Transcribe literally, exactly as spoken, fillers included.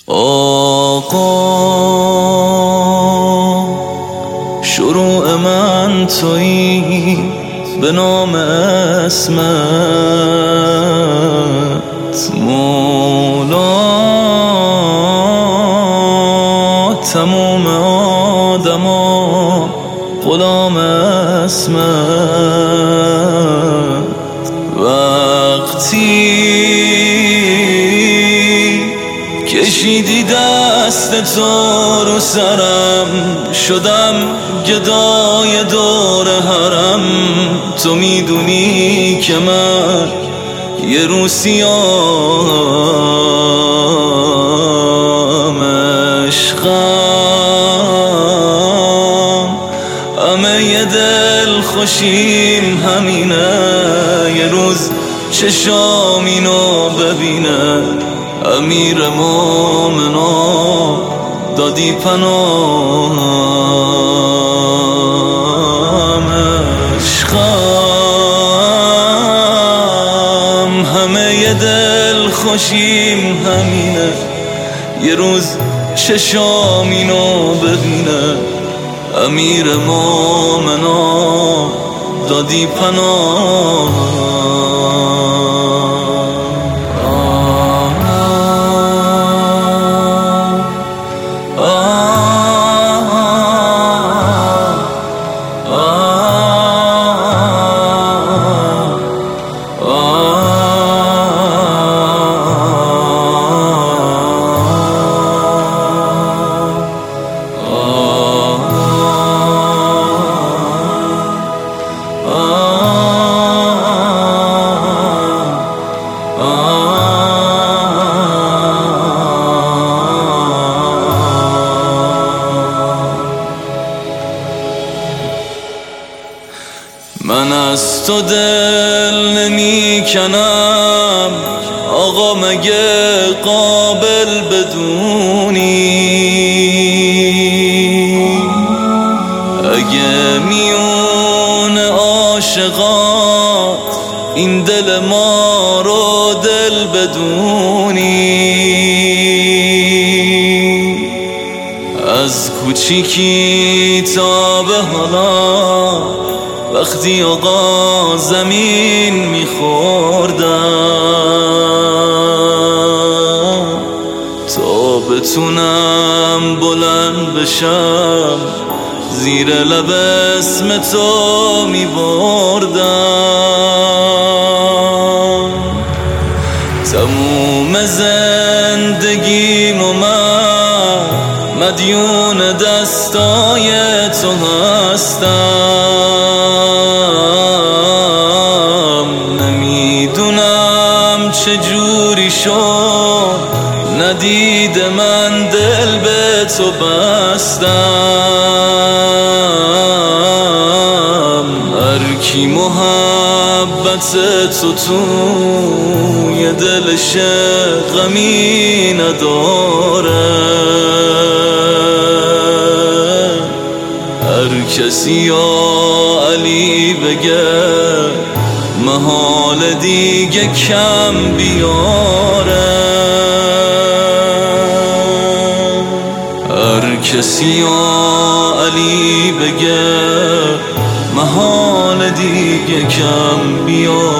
آقا شروع من تویی به نام اسمت، مولا تموم آدما غلام اسمت. وقتی کشیدی دست تو رو سرم، شدم گدای دور حرم. تو میدونی که من یه روسیام عشقم، همه یه دل خوشیم همینه، یه روز چشام اینو ببینه. امیر مومنان دادی پناهم، عشقم همه یه دل خوشیم همینه، یه روز چشام اینو ببینه. امیر مومنان دادی پناهم. من از تو دل نمی کنم آقا، مگه قابل بدونی؟ اگه میون عاشقات این دل ما رو دل بدونی، از کوچیکی تا به حالا وقتی آقا زمین میخوردم، تا بتونم بلند بشم زیر لب اسم تو میبردم. تموم زندگیم و من مدیون دستای تو هستم. نمیدونم چجوری شد ندید من دل به تو بستم. هر کی محبت تو توی دلش غمی نداره، هر کسی یا علی بگه محال دیگه کم بیاره، هر کسی یا علی بگه محال دیگه کم بیاره.